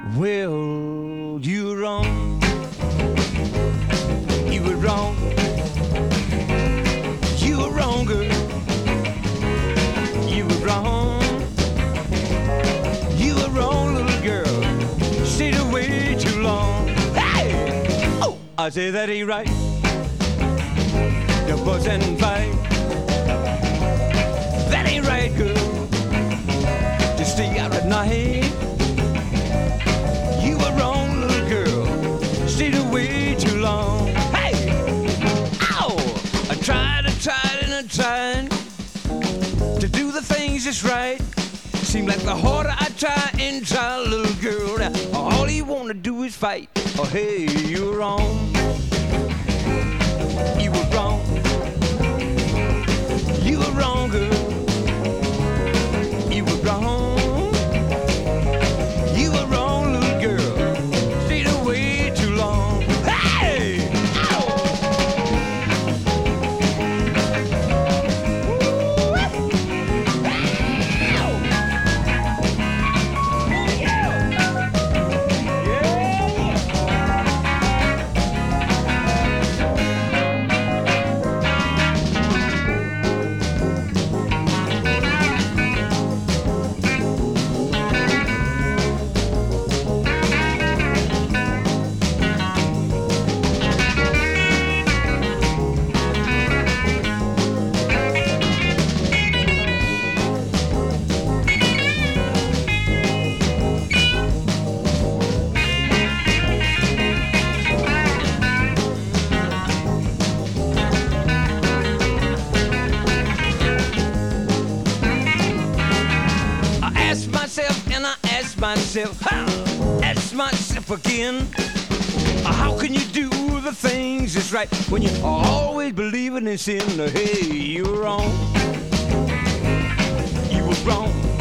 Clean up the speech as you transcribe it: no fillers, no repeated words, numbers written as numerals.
Well, you were wrong. You were wrong. You were wrong, girl. You were wrong. You were wrong, little girl. Stayed away too long. Hey! Oh, I say that ain't right. The fuss and fight. That ain't right, girl. To stay out at night. You were wrong, little girl. Stayed away too long. Hey! Ow! I tried and I tried to do the things that's right. Seemed like the harder I try and try, little girl, all you wanna do is fight. Oh, hey, you were wrong. You were wrong. You were wrong, girl. You were wrong. You were wrong, little girl. Stayed away too long. Hey! Ow! Ask myself again, how can you do the things that's right when you're always believing in sin? Hey, you were wrong. You were wrong.